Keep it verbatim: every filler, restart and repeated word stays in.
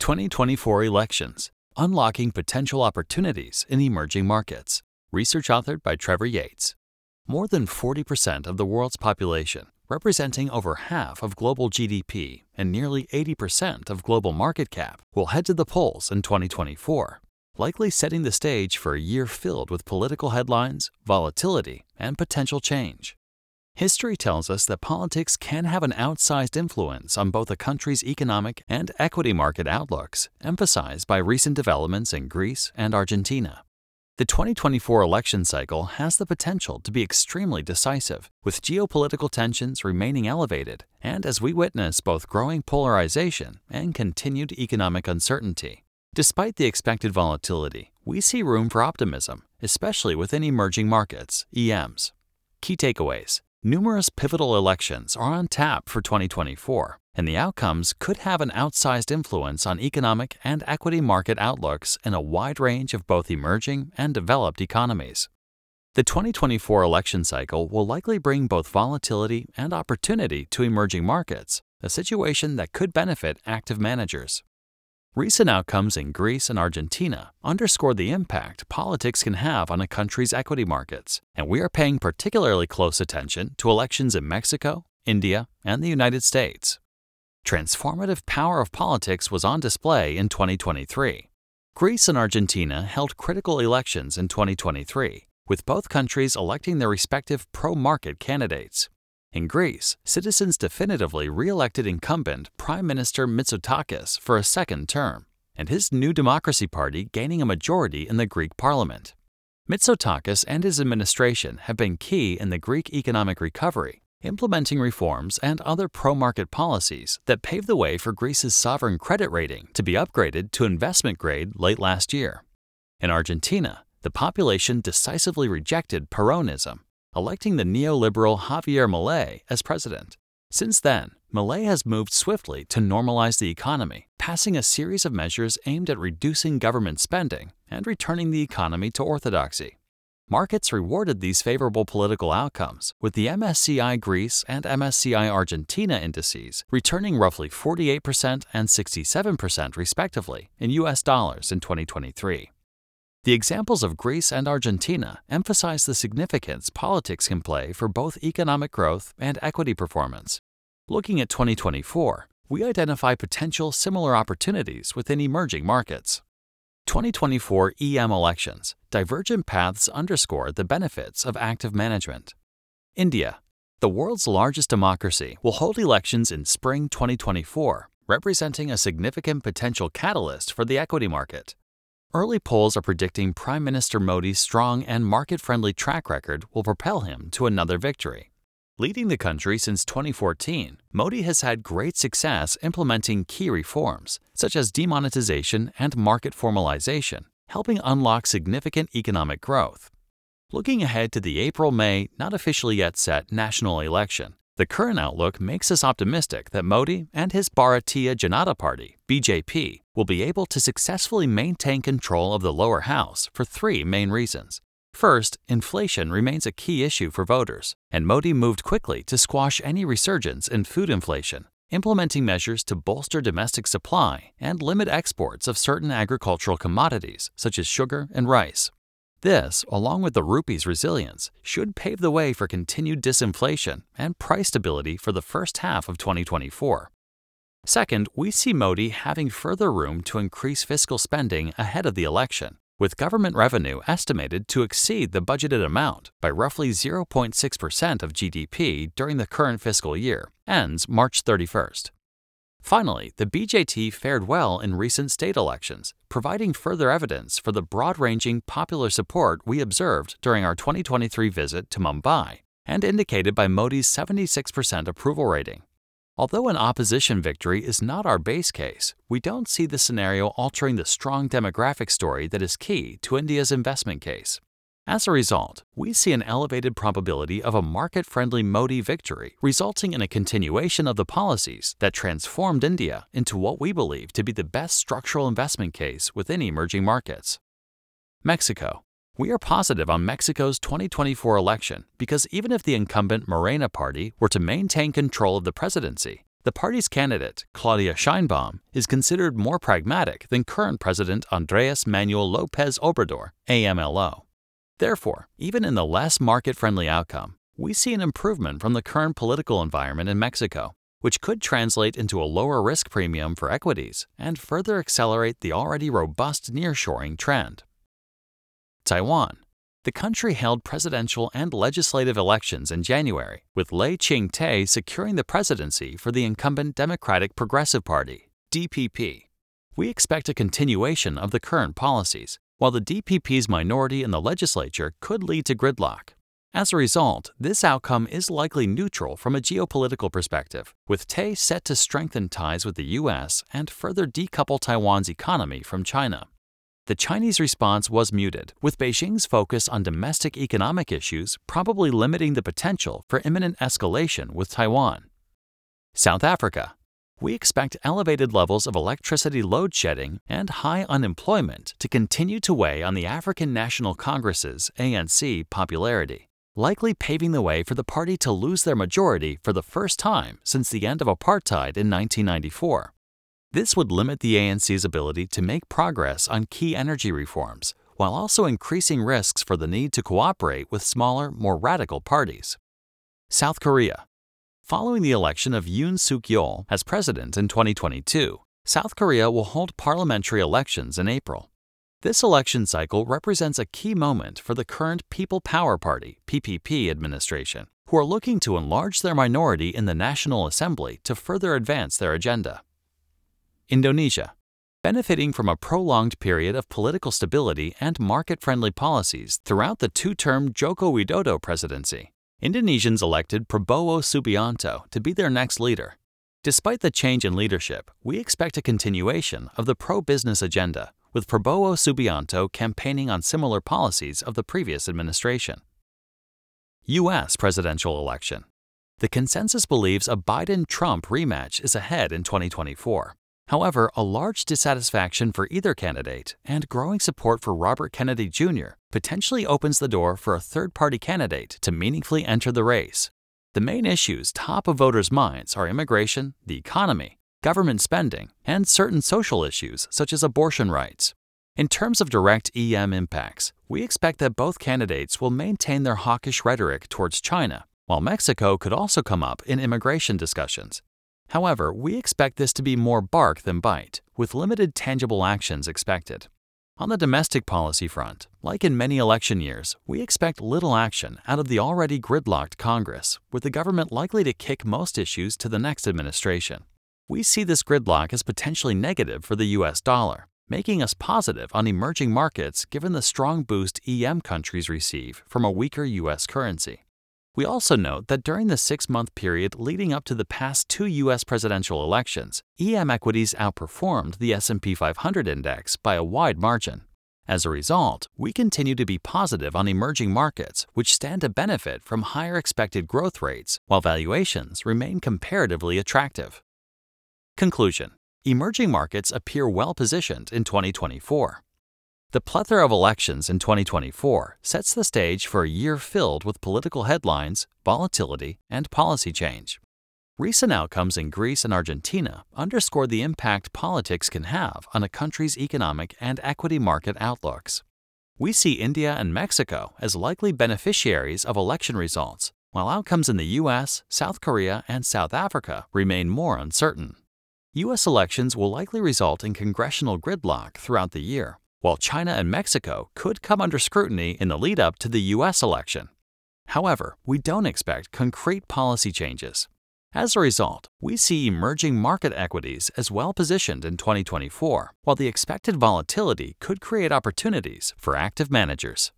twenty twenty-four Elections: Unlocking Potential Opportunities in Emerging Markets. Research authored by Trevor Yates. More than forty percent of the world's population, representing over half of global G D P and nearly eighty percent of global market cap, will head to the polls in twenty twenty-four, likely setting the stage for a year filled with political headlines, volatility, and potential change. History tells us that politics can have an outsized influence on both a country's economic and equity market outlooks, emphasized by recent developments in Greece and Argentina. The twenty twenty-four election cycle has the potential to be extremely decisive, with geopolitical tensions remaining elevated, and as we witness both growing polarization and continued economic uncertainty. Despite the expected volatility, we see room for optimism, especially within emerging markets, E Ms. Key takeaways. Numerous pivotal elections are on tap for twenty twenty-four, and the outcomes could have an outsized influence on economic and equity market outlooks in a wide range of both emerging and developed economies. The twenty twenty-four election cycle will likely bring both volatility and opportunity to emerging markets, a situation that could benefit active managers. Recent outcomes in Greece and Argentina underscore the impact politics can have on a country's equity markets, and we are paying particularly close attention to elections in Mexico, India, and the United States. Transformative power of politics was on display in twenty twenty-three. Greece and Argentina held critical elections in twenty twenty-three, with both countries electing their respective pro-market candidates. In Greece, citizens definitively re-elected incumbent Prime Minister Mitsotakis for a second term, and his New Democracy Party gaining a majority in the Greek parliament. Mitsotakis and his administration have been key in the Greek economic recovery, implementing reforms and other pro-market policies that paved the way for Greece's sovereign credit rating to be upgraded to investment grade late last year. In Argentina, the population decisively rejected Peronism, electing the neoliberal Javier Milei as president. Since then, Milei has moved swiftly to normalize the economy, passing a series of measures aimed at reducing government spending and returning the economy to orthodoxy. Markets rewarded these favorable political outcomes, with the M S C I Greece and M S C I Argentina indices returning roughly forty-eight percent and sixty-seven percent respectively in U S dollars in twenty twenty-three. The examples of Greece and Argentina emphasize the significance politics can play for both economic growth and equity performance. Looking at twenty twenty-four, we identify potential similar opportunities within emerging markets. twenty twenty-four E M elections: divergent paths underscore the benefits of active management. India, the world's largest democracy, will hold elections in spring twenty twenty-four, representing a significant potential catalyst for the equity market. Early polls are predicting Prime Minister Modi's strong and market-friendly track record will propel him to another victory. Leading the country since twenty fourteen, Modi has had great success implementing key reforms, such as demonetization and market formalization, helping unlock significant economic growth. Looking ahead to the April-May, not officially yet set, national election, the current outlook makes us optimistic that Modi and his Bharatiya Janata Party, B J P, will be able to successfully maintain control of the lower house for three main reasons. First, inflation remains a key issue for voters, and Modi moved quickly to squash any resurgence in food inflation, implementing measures to bolster domestic supply and limit exports of certain agricultural commodities such as sugar and rice. This, along with the rupee's resilience, should pave the way for continued disinflation and price stability for the first half of twenty twenty-four. Second, we see Modi having further room to increase fiscal spending ahead of the election, with government revenue estimated to exceed the budgeted amount by roughly zero point six percent of G D P during the current fiscal year, ends March thirty-first. Finally, the B J P fared well in recent state elections, providing further evidence for the broad-ranging popular support we observed during our twenty twenty-three visit to Mumbai, and indicated by Modi's seventy-six percent approval rating. Although an opposition victory is not our base case, we don't see the scenario altering the strong demographic story that is key to India's investment case. As a result, we see an elevated probability of a market-friendly Modi victory, resulting in a continuation of the policies that transformed India into what we believe to be the best structural investment case within emerging markets. Mexico. We are positive on Mexico's twenty twenty-four election because even if the incumbent Morena Party were to maintain control of the presidency, The party's candidate, Claudia Sheinbaum, is considered more pragmatic than current President Andrés Manuel López Obrador, A M L O. Therefore, even in the less market-friendly outcome, we see an improvement from the current political environment in Mexico, which could translate into a lower risk premium for equities and further accelerate the already robust nearshoring trend. Taiwan. The country held presidential and legislative elections in January, with Lai Ching-te securing the presidency for the incumbent Democratic Progressive Party, D P P. We expect a continuation of the current policies, while the D P P's minority in the legislature could lead to gridlock. As a result, this outcome is likely neutral from a geopolitical perspective, with Tay set to strengthen ties with the U S and further decouple Taiwan's economy from China. The Chinese response was muted, with Beijing's focus on domestic economic issues probably limiting the potential for imminent escalation with Taiwan. South Africa. We expect elevated levels of electricity load shedding and high unemployment to continue to weigh on the African National Congress's A N C popularity, likely paving the way for the party to lose their majority for the first time since the end of apartheid in nineteen ninety-four. This would limit the A N C's ability to make progress on key energy reforms, while also increasing risks for the need to cooperate with smaller, more radical parties. South Korea. Following the election of Yoon Suk-yeol as president in twenty twenty-two, South Korea will hold parliamentary elections in April. This election cycle represents a key moment for the current People Power Party (P P P) administration, who are looking to enlarge their minority in the National Assembly to further advance their agenda. Indonesia. Benefiting from a prolonged period of political stability and market-friendly policies throughout the two-term Joko Widodo presidency, Indonesians elected Prabowo Subianto to be their next leader. Despite the change in leadership, we expect a continuation of the pro-business agenda, with Prabowo Subianto campaigning on similar policies of the previous administration. U S presidential election. The consensus believes a Biden-Trump rematch is ahead in twenty twenty-four. However, a large dissatisfaction for either candidate and growing support for Robert Kennedy Junior potentially opens the door for a third-party candidate to meaningfully enter the race. The main issues top of voters' minds are immigration, the economy, government spending, and certain social issues such as abortion rights. In terms of direct E M impacts, we expect that both candidates will maintain their hawkish rhetoric towards China, while Mexico could also come up in immigration discussions. However, we expect this to be more bark than bite, with limited tangible actions expected. On the domestic policy front, like in many election years, we expect little action out of the already gridlocked Congress, with the government likely to kick most issues to the next administration. We see this gridlock as potentially negative for the U S dollar, making us positive on emerging markets given the strong boost E M countries receive from a weaker U S currency. We also note that during the six-month period leading up to the past two U S presidential elections, E M equities outperformed the S and P five hundred index by a wide margin. As a result, we continue to be positive on emerging markets, which stand to benefit from higher expected growth rates, while valuations remain comparatively attractive. Conclusion: emerging markets appear well-positioned in twenty twenty-four. The plethora of elections in twenty twenty-four sets the stage for a year filled with political headlines, volatility, and policy change. Recent outcomes in Greece and Argentina underscore the impact politics can have on a country's economic and equity market outlooks. We see India and Mexico as likely beneficiaries of election results, while outcomes in the U S, South Korea, and South Africa remain more uncertain. U S elections will likely result in congressional gridlock throughout the year, while China and Mexico could come under scrutiny in the lead-up to the U S election. However, we don't expect concrete policy changes. As a result, we see emerging market equities as well-positioned in twenty twenty-four, while the expected volatility could create opportunities for active managers.